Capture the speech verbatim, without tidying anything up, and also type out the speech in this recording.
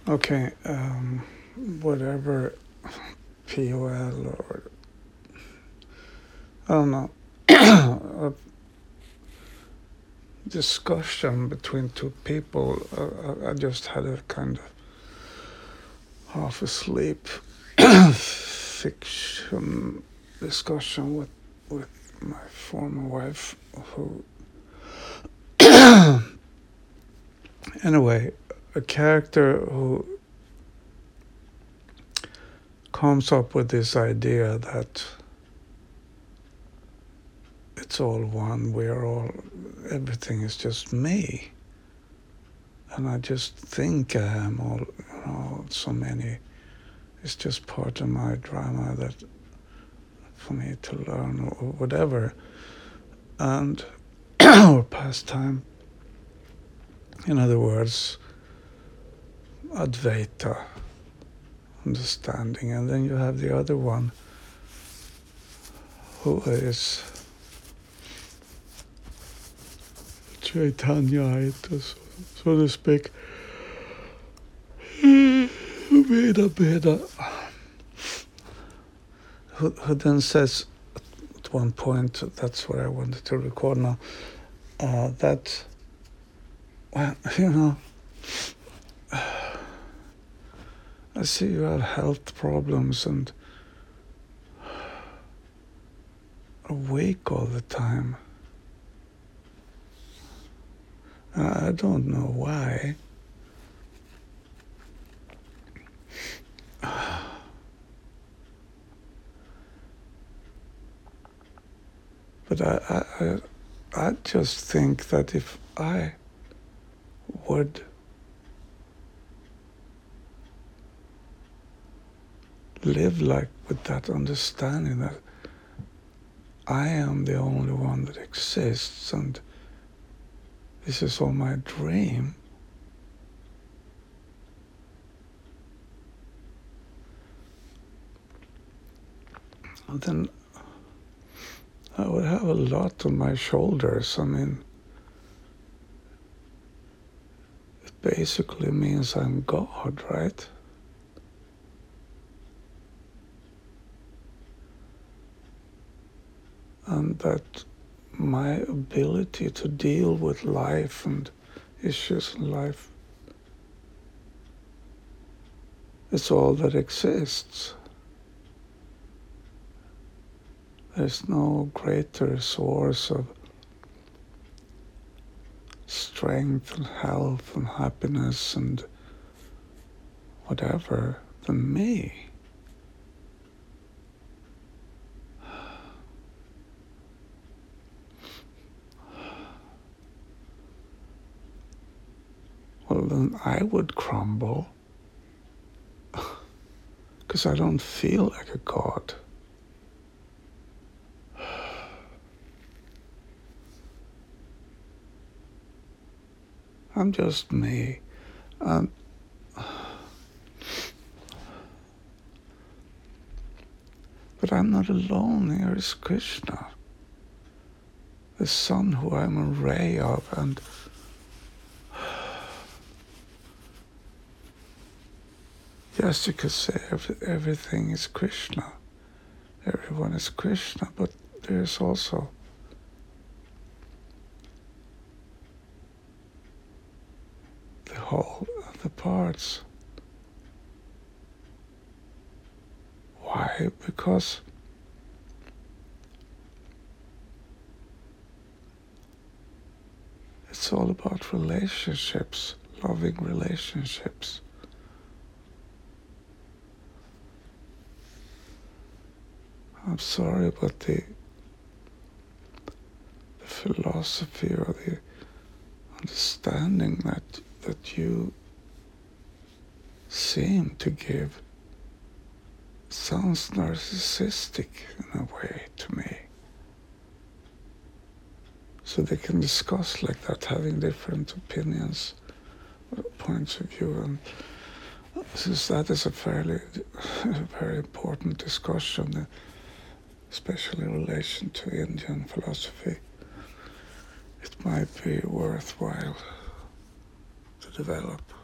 Okay, um, whatever P O L or I don't know, a discussion between two people. Uh, I just had a kind of half asleep fiction discussion with with my former wife, who anyway, a character who comes up with this idea that it's all one, we're all, everything is just me. And I just think I am all, you know, so many. It's just part of my drama that for me to learn or whatever. And, or pastime. In other words, Advaita, understanding. And then you have the other one who is Chaitanya, so to speak. Veda, Veda. Who, who then says at one point, that's what I wanted to record now, uh, that, well, you know, I see you have health problems and awake all the time. I don't know why. But I, I, I just think that if I would live like with that understanding that I am the only one that exists and this is all my dream, then I would have a lot on my shoulders. I mean, it basically means I'm God, right? And that my ability to deal with life and issues in life is all that exists. There's no greater source of strength and health and happiness and whatever than me. Well, then I would crumble because I don't feel like a god. I'm just me. Um, but I'm not alone. Here is Krishna, the sun who I'm a ray of, and yes, you could say every, everything is Krishna. Everyone is Krishna, but there's also the whole of the parts. Why? Because it's all about relationships, loving relationships. I'm sorry, but the, the philosophy or the understanding that that you seem to give sounds narcissistic in a way to me. So they can discuss like that, having different opinions, points of view, and since that is a fairly, very important discussion, especially in relation to Indian philosophy, it might be worthwhile to develop.